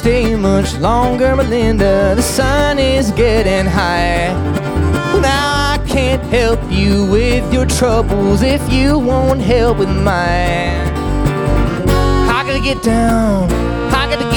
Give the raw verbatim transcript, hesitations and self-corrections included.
stay much longer, Melinda. The sun is getting high. Well, now I can't help you with your troubles if you won't help with mine. I gotta get down, I gotta